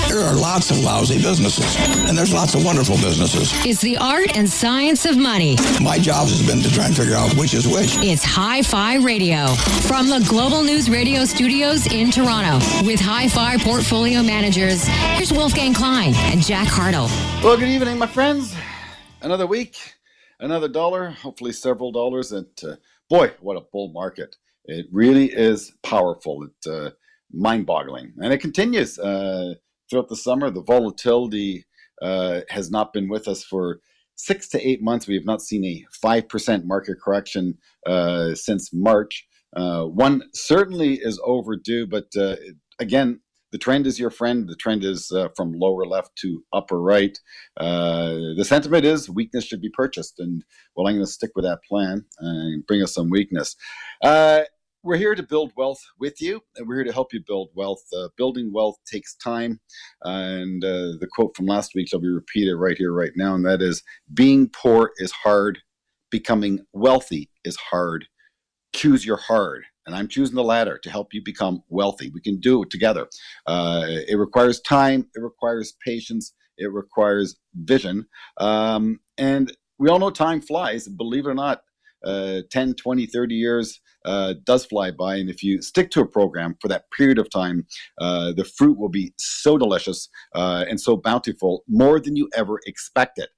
There are lots of lousy businesses, and there's lots of wonderful businesses. It's the art and science of money. My job has been to try and figure out which is which. It's Hi-Fi Radio from the Global News Radio studios in Toronto with Hi-Fi portfolio managers. Here's Wolfgang Klein and Jack Hartle. Well, good evening, my friends. Another week, another dollar, hopefully several dollars. And boy, what a bull market. It really is powerful. It's mind-boggling. And it continues throughout the summer. The volatility has not been with us for 6 to 8 months. We have not seen a 5% market correction since March. One certainly is overdue, but again, the trend is your friend. The trend is from lower left to upper right. The sentiment is weakness should be purchased. And well, I'm going to stick with that plan and bring us some weakness. We're here to build wealth with you, and we're here to help you build wealth. Building wealth takes time. And the quote from last week shall be repeated right here, right now. And that is, being poor is hard. Becoming wealthy is hard. Choose your hard. And I'm choosing the latter to help you become wealthy. We can do it together. It requires time. It requires patience. It requires vision. And we all know time flies. Believe it or not, 10, 20, 30 years does fly by. And if you stick to a program for that period of time, the fruit will be so delicious and so bountiful, more than you ever expected.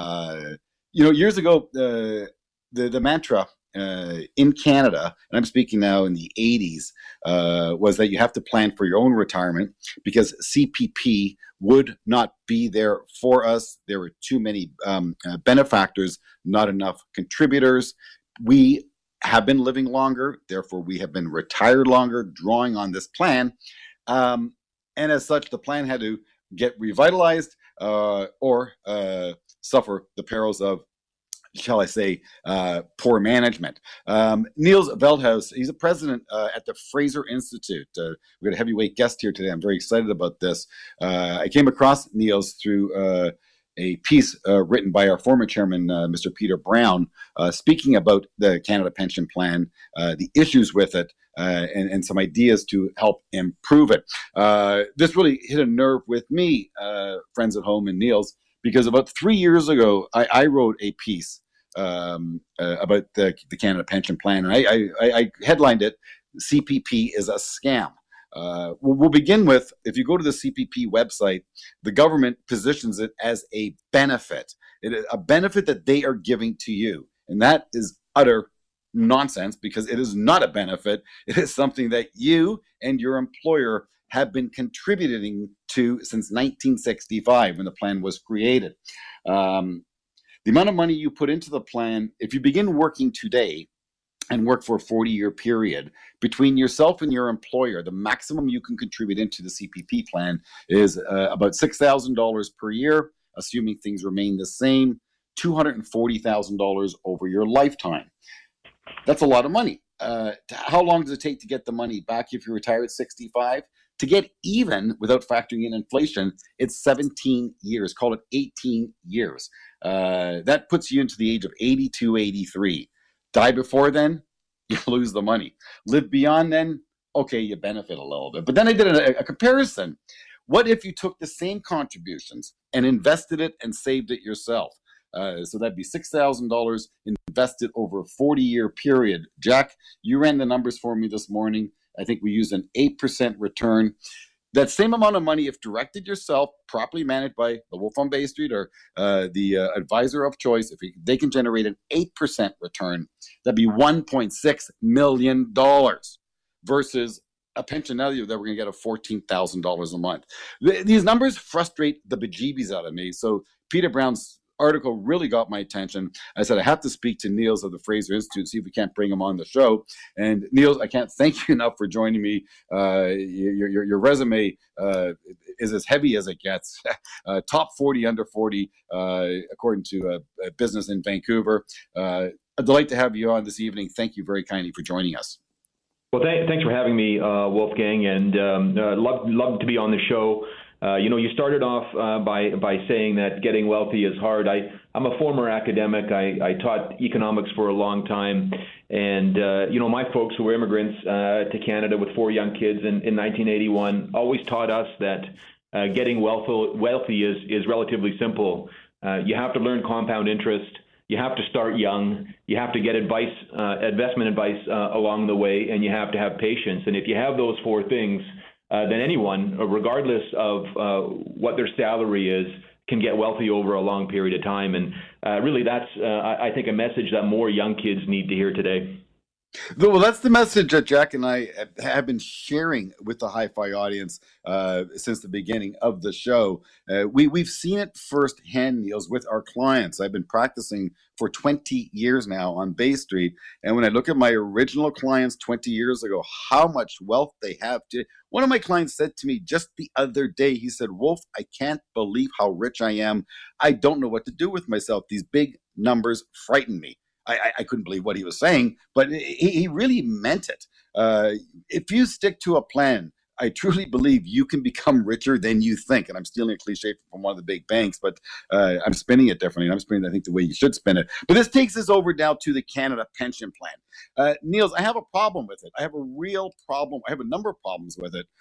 Years ago, the mantra in Canada, and I'm speaking now in the 80s, was that you have to plan for your own retirement because CPP would not be there for us. There were too many benefactors, not enough contributors. We have been living longer, therefore we have been retired longer, drawing on this plan. And as such, the plan had to get revitalized or suffer the perils of, shall I say, poor management. Niels Veldhuis, he's a president at the Fraser Institute. We've got a heavyweight guest here today. I'm very excited about this. I came across Niels through a piece written by our former chairman, Mr. Peter Brown, speaking about the Canada Pension Plan, the issues with it, and some ideas to help improve it. This really hit a nerve with me, friends at home, and Niels, because about 3 years ago, I wrote a piece about the Canada Pension Plan, and I headlined it, CPP is a scam. We'll begin with, if you go to the CPP website, the government positions it as a benefit. It is a benefit that they are giving to you, and that is utter nonsense because it is not a benefit. It is something that you and your employer have been contributing to since 1965 when the plan was created. The amount of money you put into the plan, if you begin working today and work for a 40-year period, between yourself and your employer, the maximum you can contribute into the CPP plan is about $6,000 per year, assuming things remain the same, $240,000 over your lifetime. That's a lot of money. How long does it take to get the money back if you retire at 65? To get even without factoring in inflation, it's 17 years. Call it 18 years. That puts you into the age of 82, 83. Die before then, you lose the money. Live beyond then, okay, you benefit a little bit. But then I did a comparison. What if you took the same contributions and invested it and saved it yourself? So that'd be $6,000 invested over a 40-year period. Jack, you ran the numbers for me this morning. I think we used an 8% return. That same amount of money, if directed yourself, properly managed by the Wolf on Bay Street or the advisor of choice, if they can generate an 8% return, that'd be $1.6 million versus a pension now that we're going to get of $14,000 a month. These numbers frustrate the bejeebies out of me. So Peter Brown's article really got my attention. I said, I have to speak to Niels of the Fraser Institute, see if we can't bring him on the show. And Niels, I can't thank you enough for joining me. Your resume is as heavy as it gets. Top 40 under 40, according to Business in Vancouver. A delight to have you on this evening. Thank you very kindly for joining us. Well, thanks for having me, Wolfgang, and love to be on the show. You started off by saying that getting wealthy is hard. I'm a former academic. I taught economics for a long time. And, my folks who were immigrants to Canada with 4 young kids in 1981 always taught us that getting wealthy is relatively simple. You have to learn compound interest. You have to start young. You have to get investment advice along the way, and you have to have patience. And if you have those four things, then anyone, regardless of what their salary is, can get wealthy over a long period of time. And really, that's, I think, a message that more young kids need to hear today. Well, that's the message that Jack and I have been sharing with the Hi-Fi audience since the beginning of the show. We've seen it firsthand, Niels, with our clients. I've been practicing for 20 years now on Bay Street. And when I look at my original clients 20 years ago, how much wealth they have today. One of my clients said to me just the other day, he said, Wolf, I can't believe how rich I am. I don't know what to do with myself. These big numbers frighten me. I couldn't believe what he was saying, but he really meant it. If you stick to a plan, I truly believe you can become richer than you think. And I'm stealing a cliche from one of the big banks, but I'm spinning it differently. And I'm spinning, I think, the way you should spin it. But this takes us over now to the Canada Pension Plan. Niels, I have a problem with it. I have a real problem. I have a number of problems with it.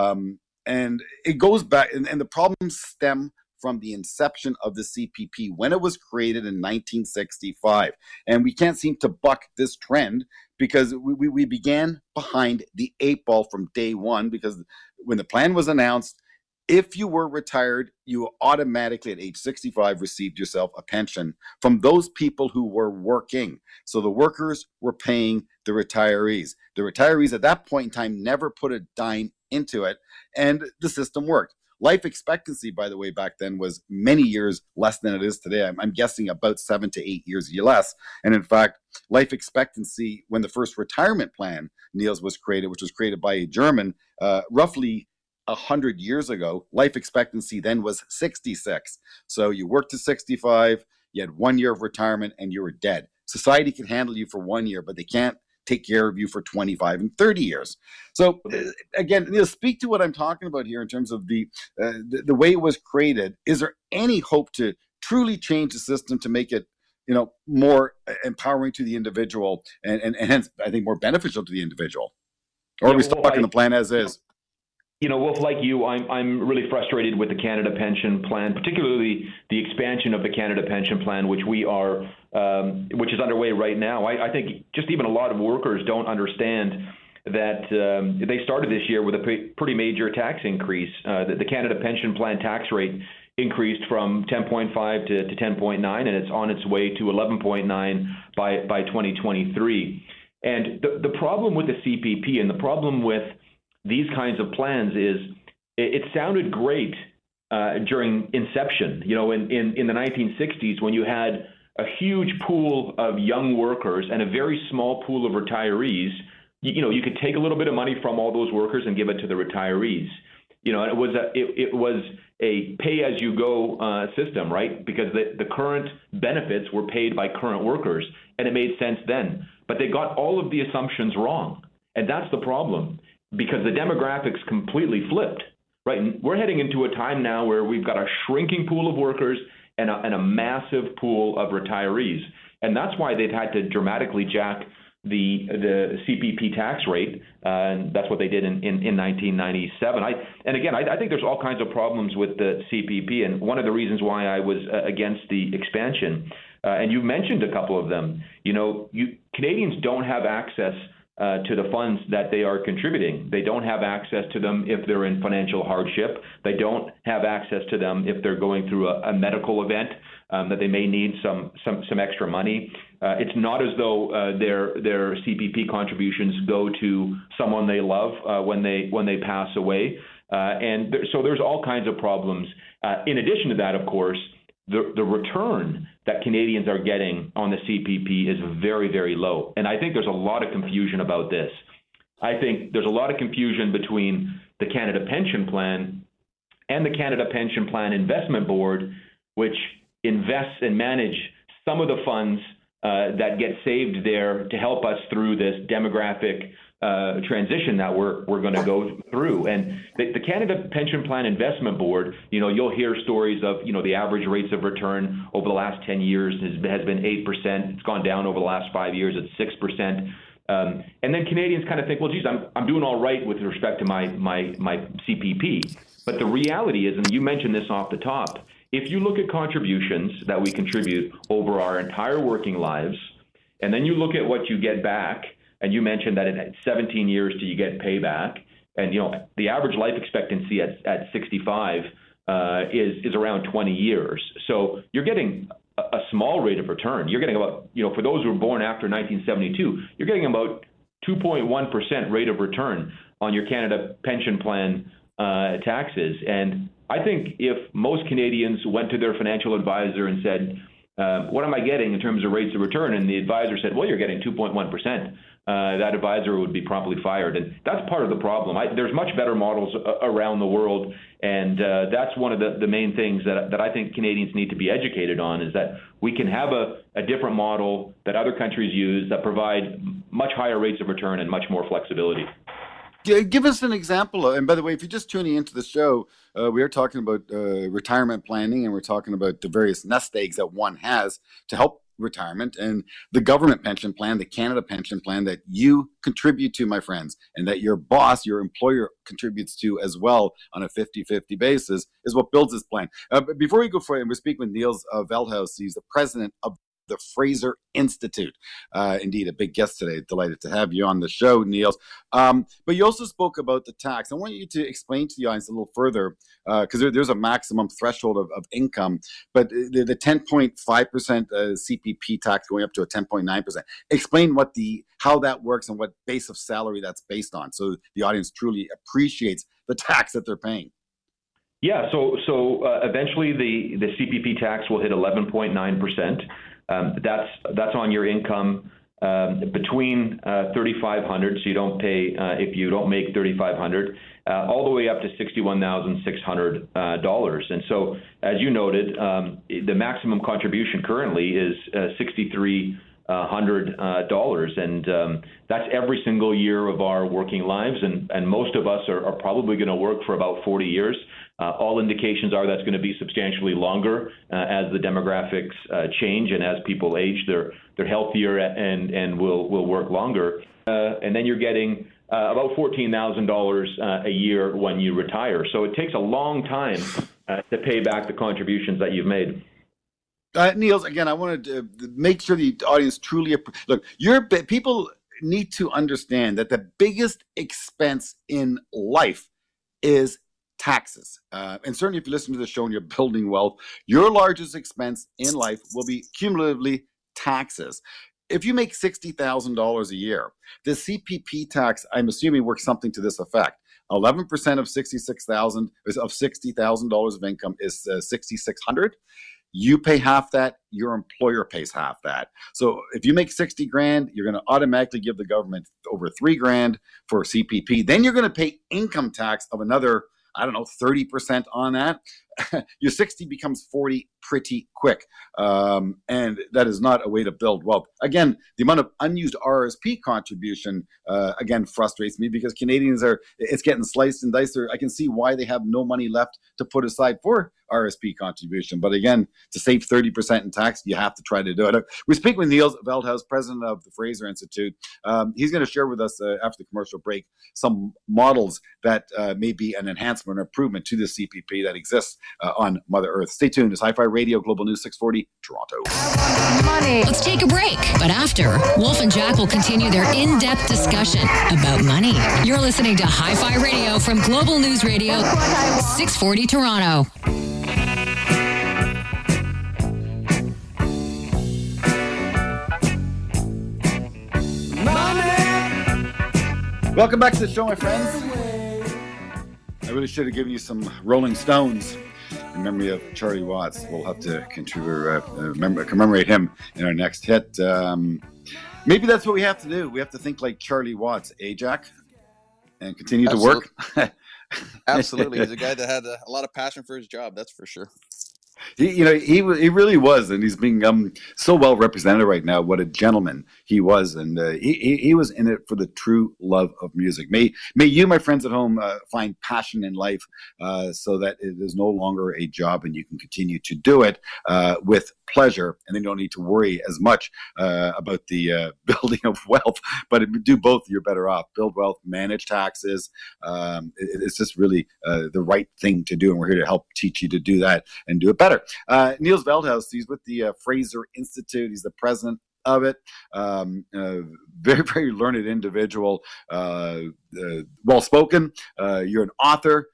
And it goes back, and the problems stem from the inception of the CPP when it was created in 1965. And we can't seem to buck this trend because we began behind the 8 ball from day one, because when the plan was announced, if you were retired, you automatically at age 65 received yourself a pension from those people who were working. So the workers were paying the retirees. The retirees at that point in time never put a dime into it, and the system worked. Life expectancy, by the way, back then was many years less than it is today. I'm guessing about 7 to 8 years less. And in fact, life expectancy when the first retirement plan, Niels, was created, which was created by a German, roughly 100 years ago, life expectancy then was 66. So you worked to 65, you had 1 year of retirement, and you were dead. Society can handle you for 1 year, but they can't take care of you for 25 and 30 years. So again, Neil, speak to what I'm talking about here in terms of the way it was created. Is there any hope to truly change the system to make it, more empowering to the individual and hence, I think, more beneficial to the individual? Or are we stuck in the plan as is? Wolf, like you, I'm really frustrated with the Canada Pension Plan, particularly the expansion of the Canada Pension Plan, which is underway right now. I think just even a lot of workers don't understand that they started this year with a pretty major tax increase. The Canada Pension Plan tax rate increased from 10.5 to 10.9, and it's on its way to 11.9 by 2023. And the problem with the CPP and the problem with these kinds of plans is it sounded great during inception. In the 1960s, when you had a huge pool of young workers and a very small pool of retirees, you could take a little bit of money from all those workers and give it to the retirees. It was a pay-as-you-go system, right? Because the current benefits were paid by current workers, and it made sense then. But they got all of the assumptions wrong, and that's the problem. Because the demographics completely flipped, right? We're heading into a time now where we've got a shrinking pool of workers and a massive pool of retirees. And that's why they've had to dramatically jack the CPP tax rate. And that's what they did in 1997. I think there's all kinds of problems with the CPP. And one of the reasons why I was against the expansion, and you mentioned a couple of them, Canadians don't have access to the funds that they are contributing. They don't have access to them if they're in financial hardship. They don't have access to them if they're going through a medical event that they may need some extra money. It's not as though their CPP contributions go to someone they love when they pass away. So there's all kinds of problems. In addition to that, of course, the return that Canadians are getting on the CPP is very, very low. And I think there's a lot of confusion about this. I think there's a lot of confusion between the Canada Pension Plan and the Canada Pension Plan Investment Board, which invests and manage some of the funds that get saved there to help us through this demographic transition that we're going to go through. And the Canada Pension Plan Investment Board, you'll hear stories of, the average rates of return over the last 10 years has been 8%. It's gone down over the last 5 years at 6%. And then Canadians kind of think, well, geez, I'm doing all right with respect to my CPP. But the reality is, and you mentioned this off the top, if you look at contributions that we contribute over our entire working lives, and then you look at what you get back, and you mentioned that in 17 years till you get payback, and the average life expectancy at 65 is around 20 years. So you're getting a small rate of return. You're getting about, for those who were born after 1972, you're getting about 2.1% rate of return on your Canada pension plan taxes. And I think if most Canadians went to their financial advisor and said, what am I getting in terms of rates of return? And the advisor said, well, you're getting 2.1%. That advisor would be promptly fired. And that's part of the problem. There's much better models around the world. And that's one of the main things that I think Canadians need to be educated on, is that we can have a different model that other countries use that provide much higher rates of return and much more flexibility. Give us an example. And by the way, if you're just tuning into the show, we are talking about retirement planning, and we're talking about the various nest eggs that one has to help retirement, and the government pension plan, the Canada pension plan that you contribute to, my friends, and that your boss, your employer, contributes to as well on a 50-50 basis, is what builds this plan. But before we go forward, and we're speaking with Niels Veldhuis. He's the president of the Fraser Institute. Indeed, a big guest today. Delighted to have you on the show, Niels. But you also spoke about the tax. I want you to explain to the audience a little further, because there's a maximum threshold of income, but the 10.5% CPP tax going up to a 10.9%. Explain how that works and what base of salary that's based on, so the audience truly appreciates the tax that they're paying. Yeah, so eventually the CPP tax will hit 11.9%. That's on your income between $3,500, so you don't pay if you don't make $3,500, all the way up to $61,600. And so, as you noted, the maximum contribution currently is $6,300, and that's every single year of our working lives, and most of us are probably going to work for about 40 years. All indications are that's going to be substantially longer as the demographics change, and as people age, they're healthier and will work longer. And then you're getting about $14,000 a year when you retire. So it takes a long time to pay back the contributions that you've made. Niels, again, I wanted to make sure the audience truly look. People need to understand that the biggest expense in life is taxes. And certainly if you listen to the show and you're building wealth, your largest expense in life will be cumulatively taxes. If you make $60,000 a year, the CPP tax, I'm assuming, works something to this effect. 11% of $60,000 of income is $6,600. You pay half that, your employer pays half that. So if you make 60 grand, you're going to automatically give the government over 3 grand for CPP. Then you're going to pay income tax of another, 30% on that. Your 60 becomes 40 pretty quick. And that is not a way to build wealth. Again, the amount of unused RSP contribution, again, frustrates me, because Canadians it's getting sliced and diced. I can see why they have no money left to put aside for RSP contribution. But again, to save 30% in tax, you have to try to do it. We speak with Niels Veldhuis, president of the Fraser Institute. He's going to share with us after the commercial break some models that may be an enhancement or improvement to the CPP that exists on Mother Earth. Stay tuned. It's Hi-Fi Radio, Global News 640, Toronto. Money. Let's take a break. But after, Wolf and Jack will continue their in-depth discussion about money. You're listening to Hi-Fi Radio from Global News Radio 640 Toronto. Welcome back to the show, my friends. I really should have given you some Rolling Stones in memory of Charlie Watts. We'll have to commemorate him in our next hit. Maybe that's what we have to do. We have to think like Charlie Watts, Jack? And continue to work. Absolutely. He's a guy that had a lot of passion for his job, that's for sure. He really was, and he's being so well represented right now. What a gentleman he was, and he was in it for the true love of music. May you, my friends at home, find passion in life, so that it is no longer a job, and you can continue to do it with pleasure, and then you don't need to worry as much about the building of wealth. But if you do both, you're better off. Build wealth, manage taxes. It's just really the right thing to do, and we're here to help teach you to do that and do it better. Niels Veldhuis, he's with the Fraser Institute. He's the president of it. Very, very learned individual, well-spoken. You're an author.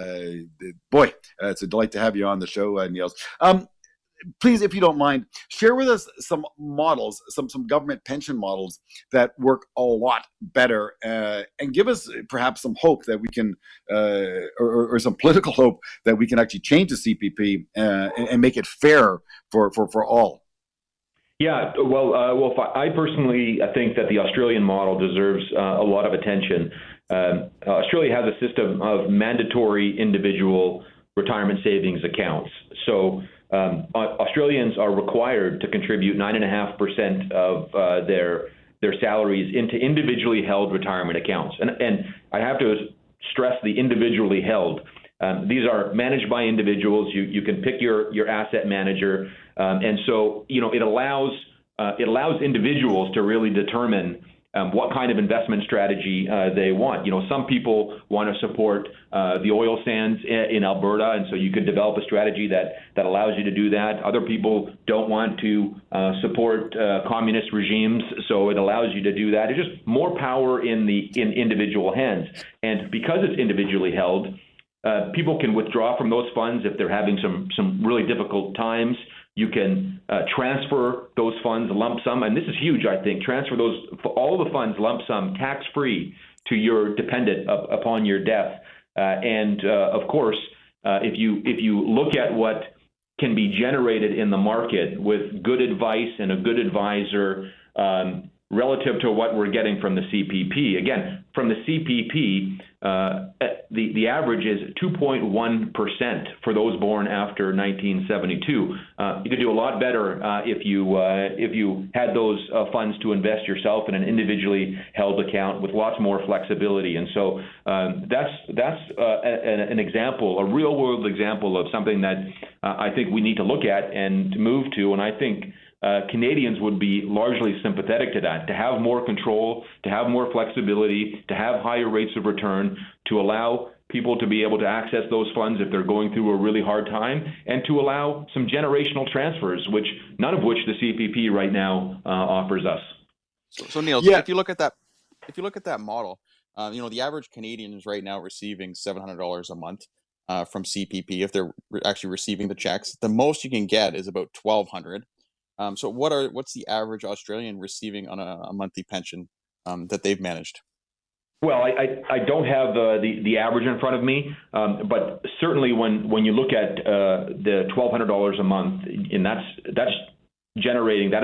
Boy, it's a delight to have you on the show, Niels. Please, if you don't mind, share with us some models, some government pension models that work a lot better, and give us perhaps some hope that we can, or some political hope that we can actually change the CPP and make it fair for all. Yeah, well, I personally think that the Australian model deserves a lot of attention. Australia has a system of mandatory individual retirement savings accounts. So Australians are required to contribute 9.5% of their salaries into individually held retirement accounts. And I have to stress the individually held. These are managed by individuals. You can pick your asset manager. And so, it allows individuals to really determine what kind of investment strategy they want. Some people want to support the oil sands in Alberta, and so you could develop a strategy that allows you to do that. Other people don't want to support communist regimes, so it allows you to do that. It's just more power in individual hands. And because it's individually held, people can withdraw from those funds if they're having some really difficult times. You can transfer those funds lump sum, and this is huge, I think. Transfer all the funds lump sum, tax-free, to your dependent upon your death. And of course, if you look at what can be generated in the market with good advice and a good advisor, relative to what we're getting from the CPP. Again, from the CPP, the average is 2.1% for those born after 1972. You could do a lot better if you had those funds to invest yourself in an individually held account with lots more flexibility. And so that's an example, a real world example of something that I think we need to look at and move to. And I think Canadians would be largely sympathetic to that, to have more control, to have more flexibility, to have higher rates of return, to allow people to be able to access those funds if they're going through a really hard time, and to allow some generational transfers, none of which the CPP right now offers us. So Niels, if you look at that model, the average Canadian is right now receiving $700 a month from CPP if they're actually receiving the checks. The most you can get is about $1,200. So what's the average Australian receiving on a monthly pension that they've managed? Well, I don't have the average in front of me, but certainly when you look at the $1,200 a month, and that has generated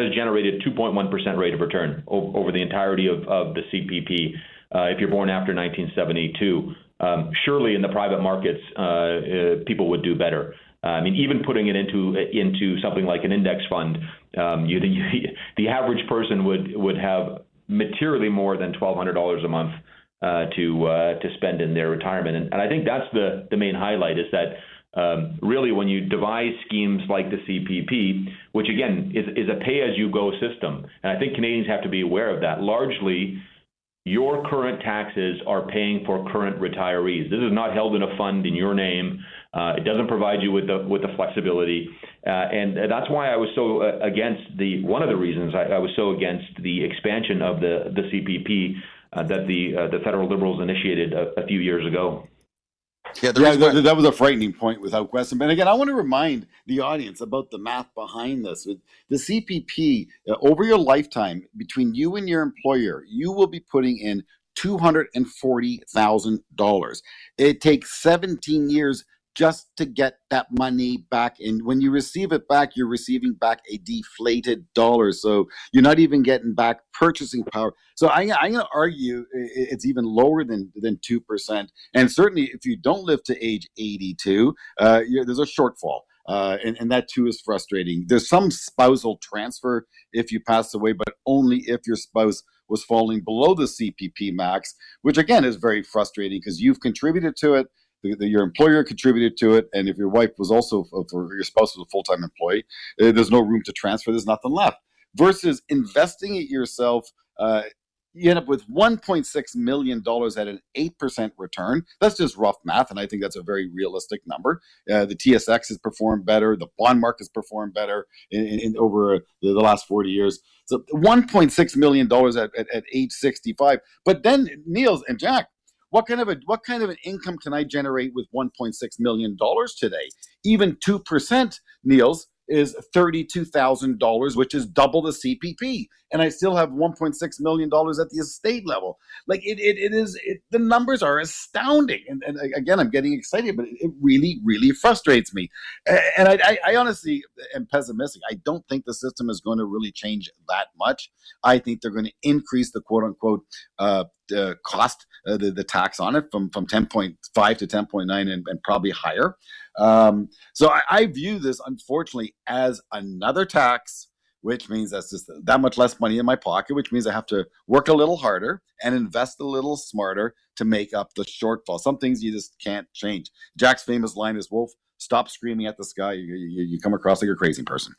2.1% rate of return over the entirety of the CPP. If you're born after 1972, surely in the private markets, people would do better. I mean, even putting it into something like an index fund, the average person would have materially more than $1,200 a month to spend in their retirement, and I think that's the main highlight, is that really when you devise schemes like the CPP, which again is a pay-as-you-go system, and I think Canadians have to be aware of that. Largely, your current taxes are paying for current retirees. This is not held in a fund in your name. It doesn't provide you with the flexibility, and that's why I was so against one of the reasons I was so against the expansion of the CPP that the federal Liberals initiated a few years ago. That was a frightening point, without question. But again, I want to remind the audience about the math behind this. With the CPP, over your lifetime, between you and your employer, you will be putting in $240,000. It takes 17 years just to get that money back. And when you receive it back, you're receiving back a deflated dollar. So you're not even getting back purchasing power. So I'm going to argue it's even lower than 2%. And certainly if you don't live to age 82, there's a shortfall. And that too is frustrating. There's some spousal transfer if you pass away, but only if your spouse was falling below the CPP max, which again is very frustrating because you've contributed to it. Your employer contributed to it, and if your wife was also, or your spouse was a full-time employee, there's no room to transfer. There's nothing left. Versus investing it yourself, you end up with $1.6 million at an 8% return. That's just rough math, and I think that's a very realistic number. The TSX has performed better. The bond market has performed better in over the last 40 years. So $1.6 million at age 65. But then, Niels and Jack, what kind of an income can I generate with $1.6 million today? Even 2%, Niels, is $32,000, which is double the CPP, and I still have $1.6 million at the estate level. Like the numbers are astounding, and again, I'm getting excited, but it really, really frustrates me. And I honestly am pessimistic. I don't think the system is going to really change that much. I think they're going to increase the quote unquote cost, the tax on it from 10.5 to 10.9 and probably higher. So I view this, unfortunately, as another tax, which means that's just that much less money in my pocket, which means I have to work a little harder and invest a little smarter to make up the shortfall. Some things you just can't change. Jack's famous line is, "Wolf, stop screaming at the sky. You come across like a crazy person."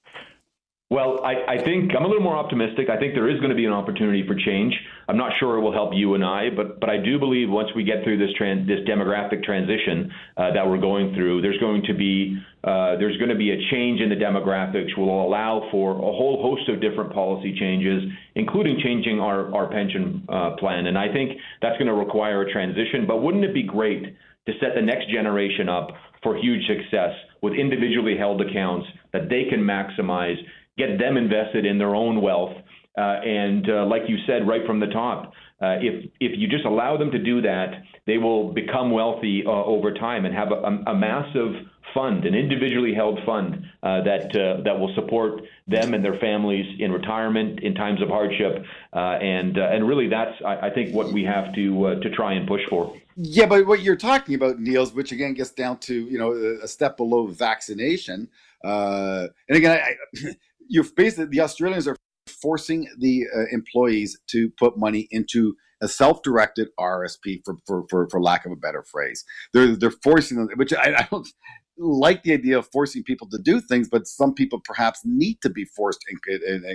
Well, I think I'm a little more optimistic. I think there is going to be an opportunity for change. I'm not sure it will help you and I, but I do believe once we get through this demographic transition that we're going through, there's going to be a change in the demographics, which will allow for a whole host of different policy changes, including changing our pension plan. And I think that's going to require a transition. But wouldn't it be great to set the next generation up for huge success with individually held accounts that they can maximize, get them invested in their own wealth, and like you said right from the top, if you just allow them to do that, they will become wealthy over time and have a massive fund, an individually held fund that will support them and their families in retirement, in times of hardship, and really that's I think what we have to try and push for. Yeah, but what you're talking about, Niels, which again gets down to a step below vaccination, and again, you're basically, the Australians are forcing the employees to put money into a self-directed RSP, for lack of a better phrase. They're forcing them, which I don't like the idea of forcing people to do things, but some people perhaps need to be forced and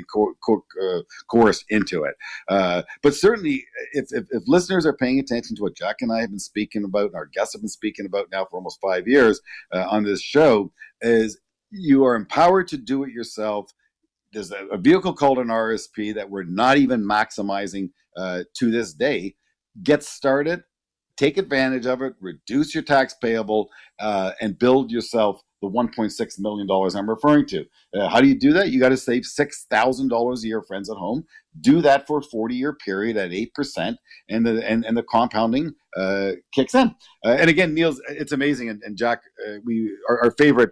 coerced into it. But certainly, if listeners are paying attention to what Jack and I have been speaking about, and our guests have been speaking about now for almost 5 years on this show, is you are empowered to do it yourself. There's a vehicle called an RSP that we're not even maximizing to this day. Get started, take advantage of it, reduce your tax payable, and build yourself the $1.6 million I'm referring to. How do you do that? You got to save $6,000 a year, friends at home. Do that for a 40-year period at 8%, and the compounding kicks in. And again, Niels, it's amazing. And Jack, our favorite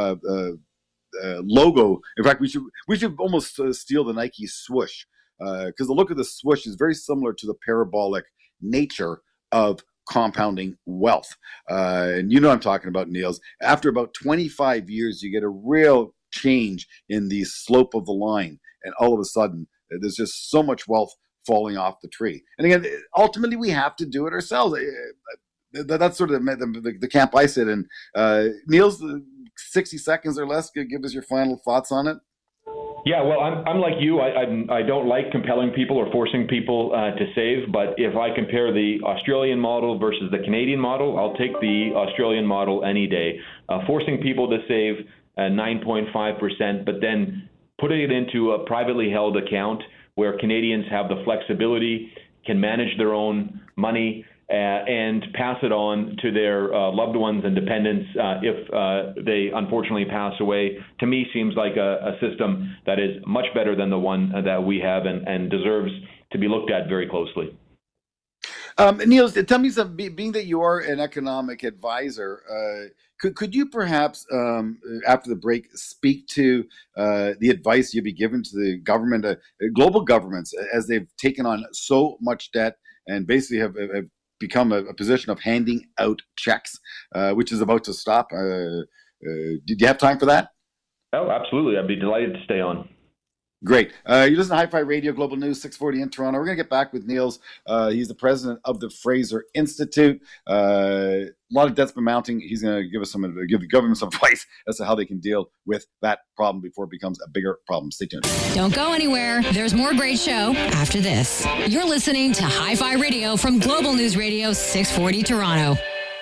logo. In fact, we should almost steal the Nike swoosh, because the look of the swoosh is very similar to the parabolic nature of compounding wealth. And you know what I'm talking about, Niels. After about 25 years, you get a real change in the slope of the line, and all of a sudden, there's just so much wealth falling off the tree. And again, ultimately, we have to do it ourselves. That's sort of the camp I sit in. Niels, 60 seconds or less, give us your final thoughts on it. Yeah, well, I'm like you. I don't like compelling people or forcing people to save. But if I compare the Australian model versus the Canadian model, I'll take the Australian model any day. Forcing people to save 9.5%, but then putting it into a privately held account where Canadians have the flexibility, can manage their own money, and pass it on to their loved ones and dependents if they unfortunately pass away, to me seems like a system that is much better than the one that we have and deserves to be looked at very closely. Niels, tell me something, being that you are an economic advisor, could you perhaps, after the break, speak to the advice you'd be given to the government, global governments, as they've taken on so much debt and basically have become a position of handing out checks, which is about to stop. Did you have time for that? Oh, absolutely. I'd be delighted to stay on. Great. You listen to Hi-Fi Radio, Global News, 640 in Toronto. We're going to get back with Niels. He's the president of the Fraser Institute. A lot of debt's been mounting. He's going to give the government some advice as to how they can deal with that problem before it becomes a bigger problem. Stay tuned. Don't go anywhere. There's more great show after this. You're listening to Hi-Fi Radio from Global News Radio, 640 Toronto.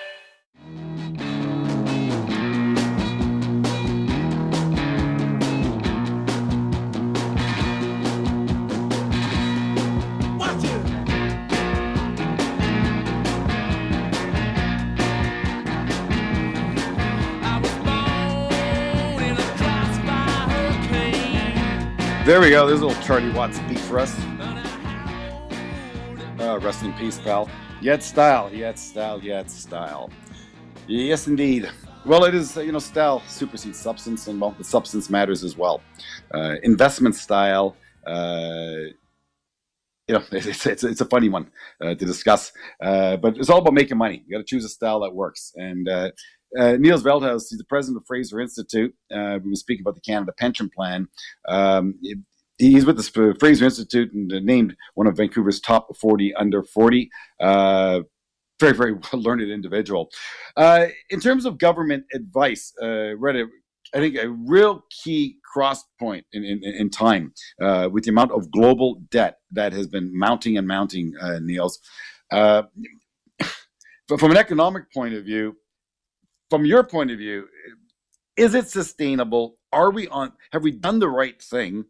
There we go. There's a little Charlie Watts beat for us. Rest in peace, pal. Yet style. Yes, indeed. Well, it is, style supersedes substance, and the substance matters as well. Investment style, it's a funny one to discuss, but it's all about making money. You got to choose a style that works. And Niels Veldhuis, he's the president of Fraser Institute. We were speaking about the Canada Pension Plan. He's with the Fraser Institute and named one of Vancouver's top 40 under 40. Very, very learned individual. In terms of government advice, I think a real key cross point in time with the amount of global debt that has been mounting, Niels. From an economic point of view, from your point of view, is it sustainable? Have we done the right thing?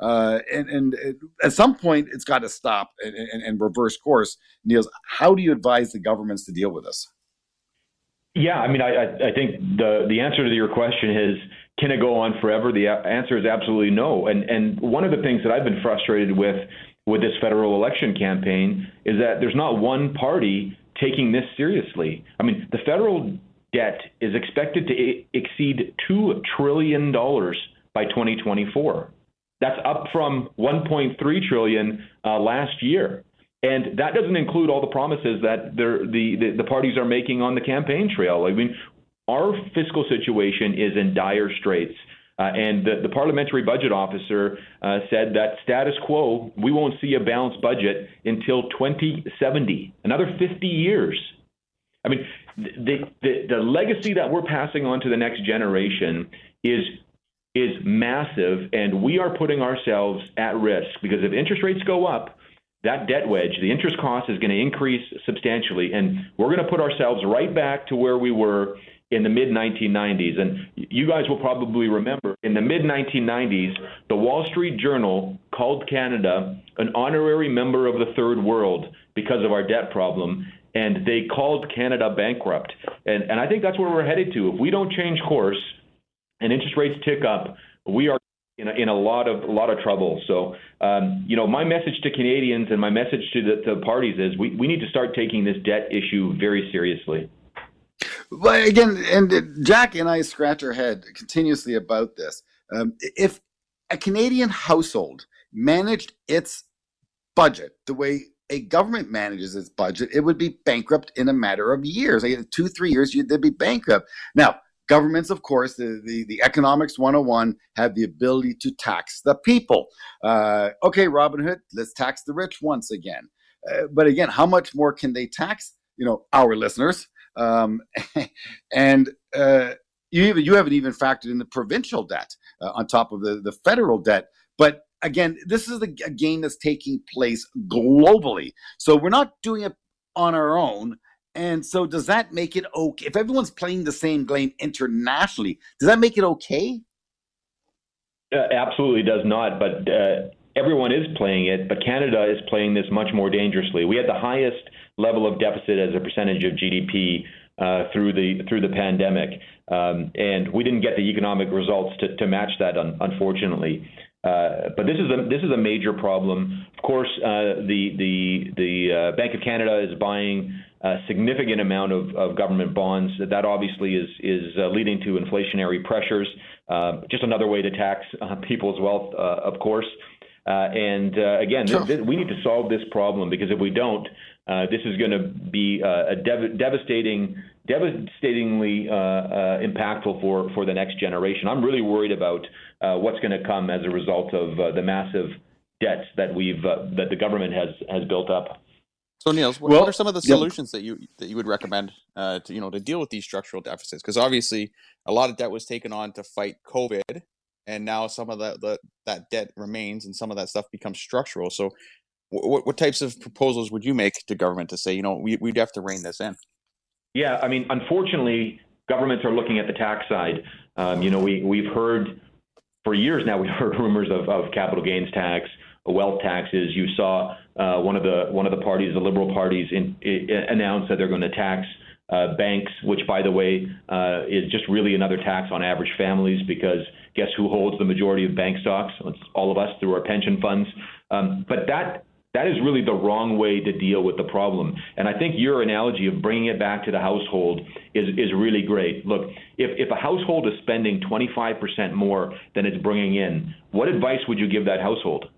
And at some point, it's got to stop and reverse course. Niels, how do you advise the governments to deal with this? Yeah, I mean, I think the answer to your question is, can it go on forever? The answer is absolutely no. And one of the things that I've been frustrated with this federal election campaign is that there's not one party taking this seriously. I mean, the federal debt is expected to exceed $2 trillion by 2024. That's up from $1.3 trillion last year. And that doesn't include all the promises that the parties are making on the campaign trail. I mean, our fiscal situation is in dire straits. And the parliamentary budget officer said that status quo, we won't see a balanced budget until 2070, another 50 years. I mean, the legacy that we're passing on to the next generation is massive, and we are putting ourselves at risk because if interest rates go up, that debt wedge, the interest cost is going to increase substantially, and we're going to put ourselves right back to where we were in the mid-1990s. And you guys will probably remember, in the mid-1990s, the Wall Street Journal called Canada an honorary member of the third world because of our debt problem, and they called Canada bankrupt. And I think that's where we're headed to. If we don't change course and interest rates tick up, we are in a lot of trouble. So, my message to Canadians and my message to the parties is we need to start taking this debt issue very seriously. Well, again, and Jack and I scratch our head continuously about this. If a Canadian household managed its budget the way a government manages its budget, it would be bankrupt in a matter of years. Like 2-3 years, they'd be bankrupt. Now, governments, of course, the economics 101 have the ability to tax the people. Okay, Robin Hood, let's tax the rich once again. But again, how much more can they tax? Our listeners. And you haven't even factored in the provincial debt on top of the federal debt. But again, this is a game that's taking place globally. So we're not doing it on our own. And so does that make it okay? If everyone's playing the same game internationally, does that make it okay? Absolutely does not. But everyone is playing it. But Canada is playing this much more dangerously. We had the highest level of deficit as a percentage of GDP through the pandemic. And we didn't get the economic results to match that, unfortunately. But this is a major problem. Of course, the Bank of Canada is buying a significant amount of government bonds. That obviously is leading to inflationary pressures. Just another way to tax people's wealth, of course. Again, we need to solve this problem, because if we don't, this is going to be a devastatingly impactful for the next generation. I'm really worried about what's going to come as a result of the massive debts that that the government has built up. So, Niels, what are some of the solutions that you would recommend to deal with these structural deficits? Because obviously, a lot of debt was taken on to fight COVID, and now some of that debt remains, and some of that stuff becomes structural. So, what types of proposals would you make to government to say, we'd have to rein this in? Yeah, I mean, unfortunately, governments are looking at the tax side. We've heard for years now. We've heard rumors of capital gains tax, wealth taxes. You saw one of the parties, the Liberal parties, announce that they're going to tax banks, which, by the way, is just really another tax on average families, because guess who holds the majority of bank stocks? It's all of us through our pension funds. But that is really the wrong way to deal with the problem. And I think your analogy of bringing it back to the household is really great. Look, if a household is spending 25% more than it's bringing in, what advice would you give that household?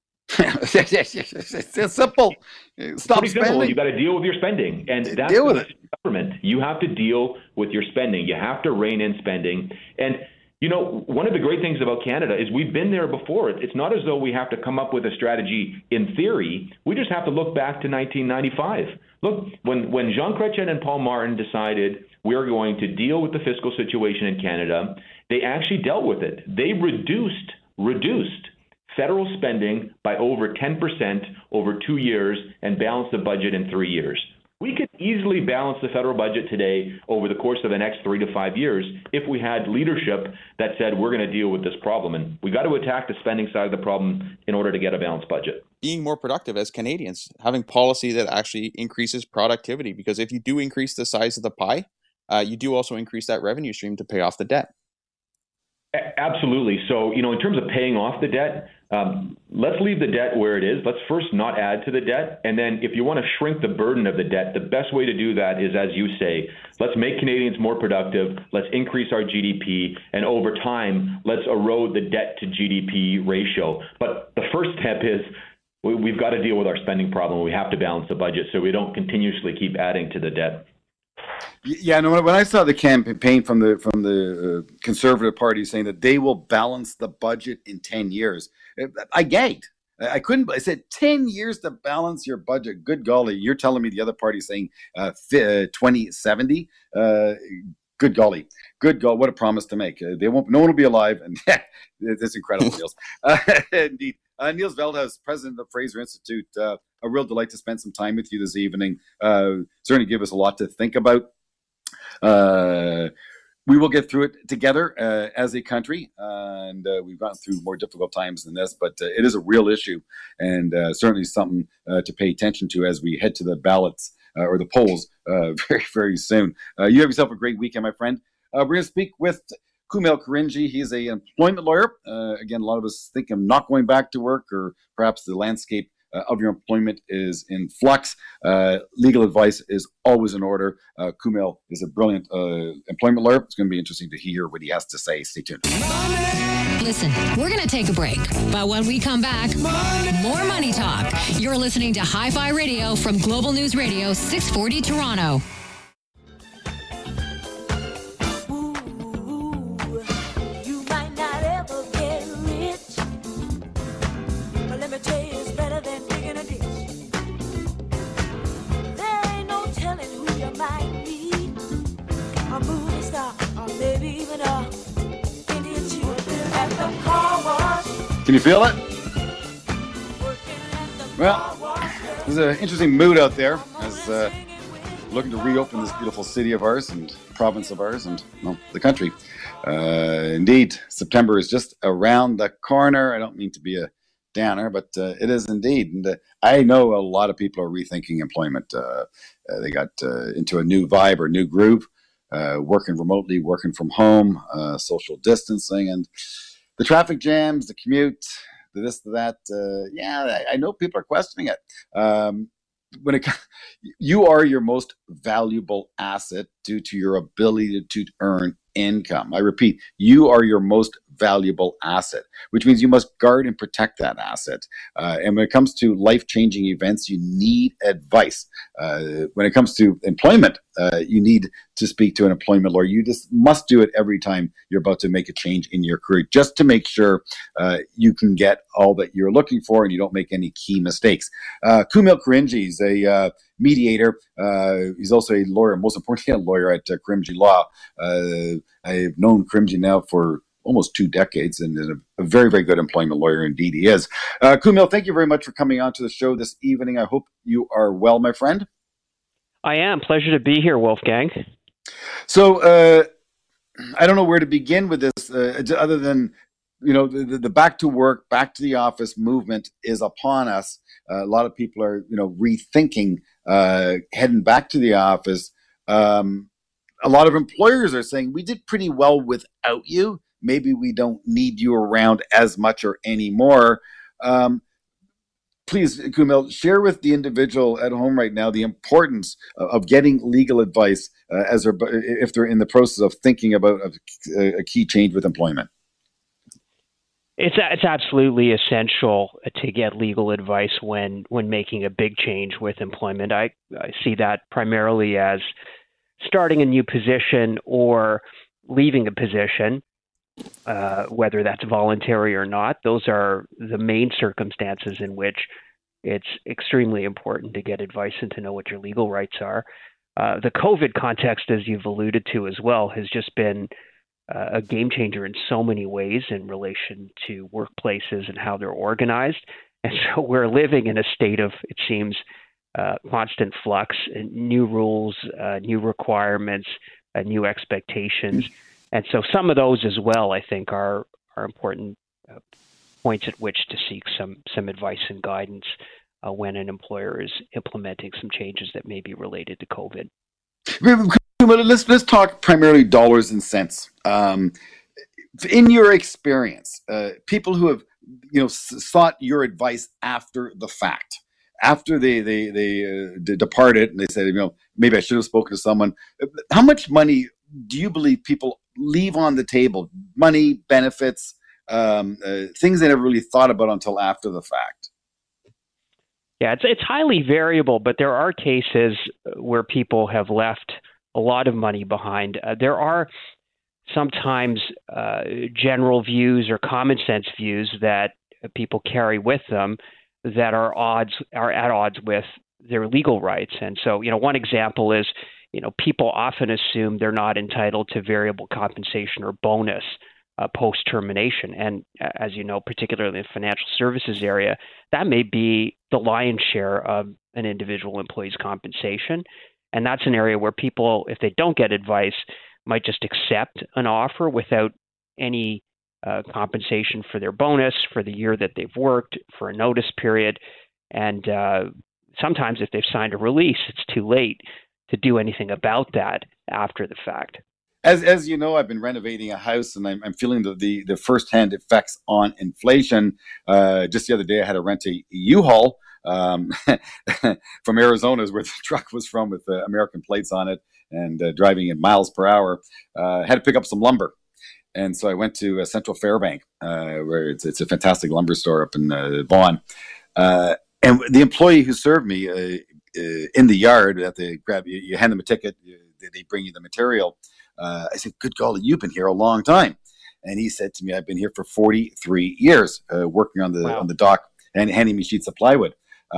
It's simple. Stop Pretty spending. simple. You got to deal with your spending, and that's deal with it. Government. You have to deal with your spending. You have to rein in spending. And one of the great things about Canada is we've been there before. It's not as though we have to come up with a strategy in theory. We just have to look back to 1995. Look, when Jean Chrétien and Paul Martin decided we're going to deal with the fiscal situation in Canada, they actually dealt with it. They reduced federal spending by over 10% over 2 years and balanced the budget in 3 years. We could easily balance the federal budget today over the course of the next 3 to 5 years if we had leadership that said we're going to deal with this problem. And we got to attack the spending side of the problem in order to get a balanced budget. Being more productive as Canadians, having policy that actually increases productivity, because if you do increase the size of the pie, you do also increase that revenue stream to pay off the debt. Absolutely. So, in terms of paying off the debt, let's leave the debt where it is. Let's first not add to the debt. And then if you want to shrink the burden of the debt, the best way to do that is, as you say, let's make Canadians more productive. Let's increase our GDP. And over time, let's erode the debt to GDP ratio. But the first step is we've got to deal with our spending problem. We have to balance the budget so we don't continuously keep adding to the debt. Yeah, no. When I saw the campaign from the Conservative Party saying that they will balance the budget in 10 years, I gagged. I couldn't. I said 10 years to balance your budget. Good golly, you're telling me the other party saying 2070? Good golly, what a promise to make. They won't. No one will be alive, and it's incredible, Niels. Indeed. Niels Veldhuis, president of the Fraser Institute. A real delight to spend some time with you this evening. Certainly give us a lot to think about. We will get through it together as a country, and we've gone through more difficult times than this, but it is a real issue, and certainly something to pay attention to as we head to the ballots or the polls very, very soon. You have yourself a great weekend, my friend. We're going to speak with Kumail Karinji. He's an employment lawyer. Again, a lot of us think of not going back to work, or perhaps the landscape of your employment is in flux. Legal advice is always in order. Kumail is a brilliant employment lawyer. It's going to be interesting to hear what he has to say. Stay tuned. Listen, we're going to take a break, but when we come back, more Money Talk. You're listening to Hi-Fi Radio from Global News Radio 640 Toronto. Can you feel it? Well, there's an interesting mood out there as looking to reopen this beautiful city of ours and province of ours and, well, the country. Indeed, September is just around the corner. I don't mean to be a downer, but it is indeed. And I know a lot of people are rethinking employment. They got into a new vibe or new groove, working remotely, working from home, social distancing, and the traffic jams, the commute, the this, the that. Yeah, I know people are questioning it. You are your most valuable asset due to your ability to earn income. I repeat, you are your most valuable asset, which means you must guard and protect that asset. And when it comes to life-changing events, you need advice. When it comes to employment, you need to speak to an employment lawyer. You just must do it every time you're about to make a change in your career, just to make sure you can get all that you're looking for and you don't make any key mistakes. Kumail Karimji is a mediator. He's also a lawyer, most importantly, a lawyer at Karimji Law. I've known Karimji now for almost 2 decades, and a very, very good employment lawyer indeed he is. Kumail, thank you very much for coming on to the show this evening. I hope you are well, my friend. I am. Pleasure to be here, Wolfgang. So I don't know where to begin with this, other than, the back to work, back to the office movement is upon us. A lot of people are, rethinking heading back to the office. A lot of employers are saying, we did pretty well without you. Maybe we don't need you around as much or anymore. Please, Kumail, share with the individual at home right now the importance of getting legal advice if they're in the process of thinking about a key change with employment. It's absolutely essential to get legal advice when making a big change with employment. I see that primarily as starting a new position or leaving a position, whether that's voluntary or not. Those are the main circumstances in which it's extremely important to get advice and to know what your legal rights are. The COVID context, as you've alluded to as well, has just been a game changer in so many ways in relation to workplaces and how they're organized. And so we're living in a state of, it seems, constant flux, new rules, new requirements, new expectations. And so some of those as well, I think, are important points at which to seek some advice and guidance when an employer is implementing some changes that may be related to COVID. Let's talk primarily dollars and cents. In your experience, people who have sought your advice after the fact, after they departed and they said, maybe I should have spoken to someone. How much money do you believe people leave on the table? Money, benefits, things they never really thought about until after the fact. Yeah, it's highly variable, but there are cases where people have left a lot of money behind. There are sometimes general views or common sense views that people carry with them that are at odds with their legal rights. And so, one example is, people often assume they're not entitled to variable compensation or bonus post-termination. And as you know, particularly in the financial services area, that may be the lion's share of an individual employee's compensation. And that's an area where people, if they don't get advice, might just accept an offer without any compensation for their bonus, for the year that they've worked, for a notice period. And sometimes if they've signed a release, it's too late to do anything about that after the fact. As you know, I've been renovating a house, and I'm feeling the firsthand effects on inflation. Just the other day, I had to rent a U-Haul from Arizona, is where the truck was from, with American plates on it, and driving at miles per hour. Had to pick up some lumber, and so I went to Central Fairbank, where it's a fantastic lumber store up in Vaughan. And the employee who served me in the yard, that they grab you hand them a ticket, they bring you the material. I said, "Good golly, you've been here a long time." And he said to me, "I've been here for 43 years, working on the dock and handing me sheets of plywood."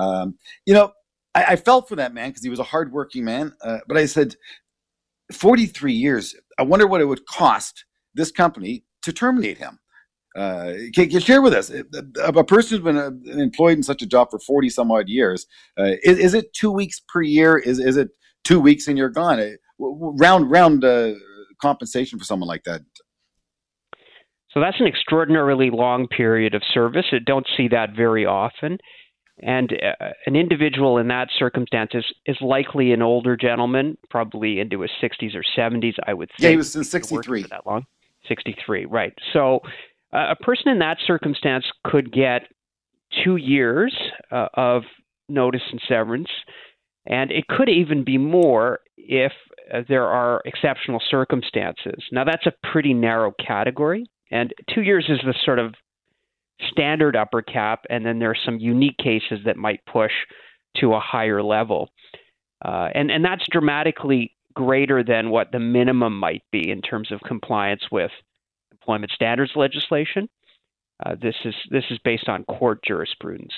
I felt for that man because he was a hardworking man. But I said, 43 years, I wonder what it would cost this company to terminate him. Can you share with us, a person who's been employed in such a job for 40 some odd years, is it 2 weeks per year? Is it 2 weeks and you're gone? Round compensation for someone like that. So that's an extraordinarily long period of service. I don't see that very often. And an individual in that circumstance is likely an older gentleman, probably into his 60s or 70s, I would think. Yeah, he was in 63. For that long. 63, right. So a person in that circumstance could get 2 years of notice and severance, and it could even be more if there are exceptional circumstances. Now, that's a pretty narrow category, And 2 years is the sort of standard upper cap, and then there are some unique cases that might push to a higher level. And that's dramatically greater than what the minimum might be in terms of compliance with employment standards legislation. This is based on court jurisprudence.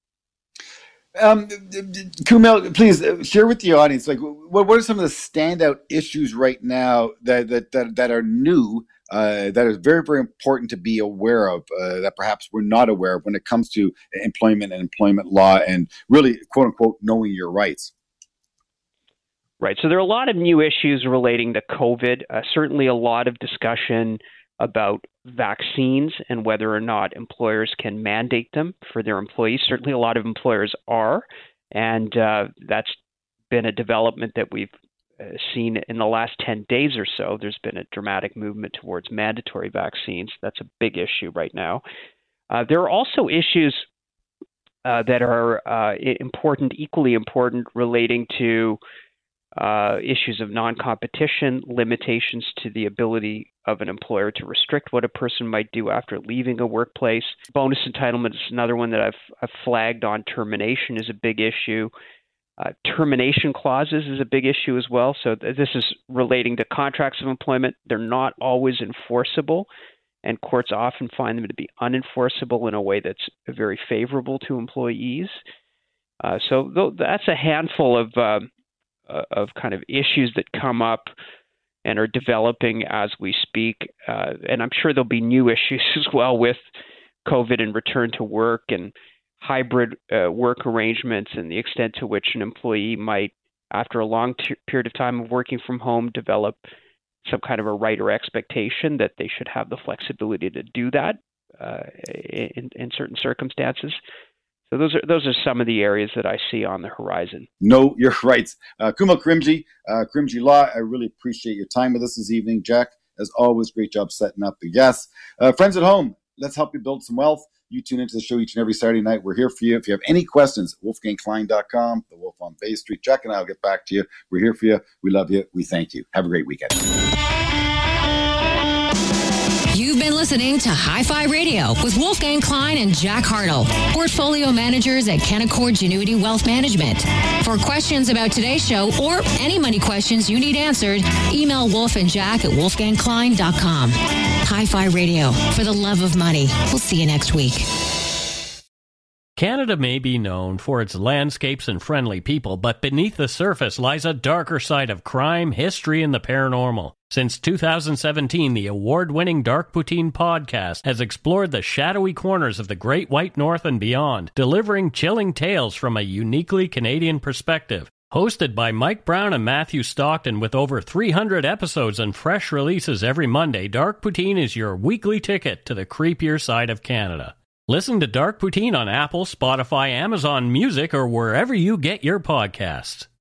Kumail, please share with the audience, like, what are some of the standout issues right now that are new, that is very, very important to be aware of, that perhaps we're not aware of when it comes to employment and employment law and really, quote unquote, knowing your rights? Right. So there are a lot of new issues relating to COVID. Certainly a lot of discussion about vaccines and whether or not employers can mandate them for their employees. Certainly a lot of employers are, and that's been a development that we've seen in the last 10 days or so. There's been a dramatic movement towards mandatory vaccines. That's a big issue right now. There are also issues that are important, equally important, relating to issues of non-competition, limitations to the ability of an employer to restrict what a person might do after leaving a workplace. Bonus entitlement is another one that I've flagged on. Termination is a big issue. Termination clauses is a big issue as well. So this is relating to contracts of employment. They're not always enforceable, and courts often find them to be unenforceable in a way that's very favorable to employees. So that's a handful of kind of issues that come up and are developing as we speak. And I'm sure there'll be new issues as well with COVID and return to work and hybrid work arrangements and the extent to which an employee might, after a long period of time of working from home, develop some kind of a right or expectation that they should have the flexibility to do that in certain circumstances. So those are some of the areas that I see on the horizon. Know your rights. Kumail Karimjee, Karimjee Law, I really appreciate your time with us this evening. Jack, as always, great job setting up the guests. Friends at home, let's help you build some wealth. You tune into the show each and every Saturday night. We're here for you. If you have any questions, wolfgangklein.com, The Wolf on Bay Street. Jack and I will get back to you. We're here for you. We love you. We thank you. Have a great weekend. You've been listening to Hi-Fi Radio with Wolfgang Klein and Jack Hartle, portfolio managers at Canaccord Genuity Wealth Management. For questions about today's show or any money questions you need answered, email Wolf and Jack at wolfgangklein.com. Hi-Fi Radio, for the love of money. We'll see you next week. Canada may be known for its landscapes and friendly people, but beneath the surface lies a darker side of crime, history, and the paranormal. Since 2017, the award-winning Dark Poutine podcast has explored the shadowy corners of the Great White North and beyond, delivering chilling tales from a uniquely Canadian perspective. Hosted by Mike Brown and Matthew Stockton with over 300 episodes and fresh releases every Monday, Dark Poutine is your weekly ticket to the creepier side of Canada. Listen to Dark Poutine on Apple, Spotify, Amazon Music, or wherever you get your podcasts.